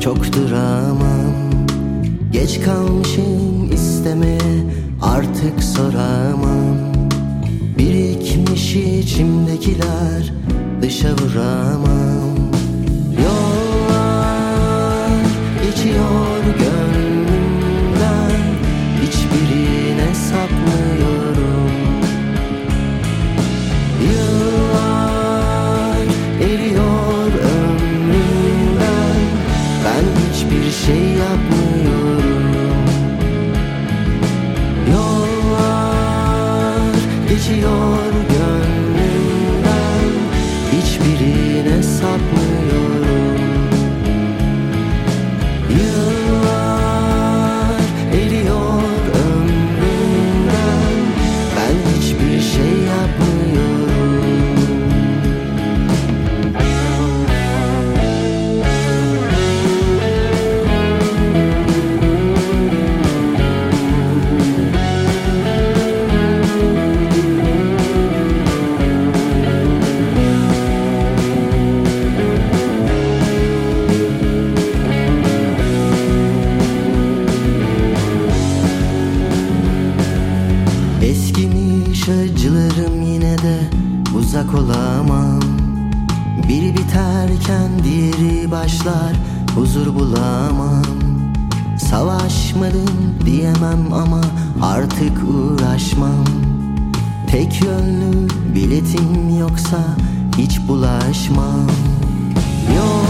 çok duramam. Geç kalmışım istemeye, artık soramam. Birikmiş içimdekiler, dışa vuramam. Yollar geçiyor gönlümden, hiçbirine sapmıyorum. Yıllar eriyor ömrümden, ben hiçbir şey yapmıyorum. Yollar geçiyor gönlümden, hiçbirine sapmıyorum. Yıllar eriyor ömrümden, ben hiçbir şey yapmıyorum. Eskimiş acılarım, yine de uzak olamam. Biri biterken diğeri başlar, huzur bulamam. Savaşmadım diyemem ama artık uğraşmam. Tek yönlü biletim yoksa hiç bulaşmam. Yok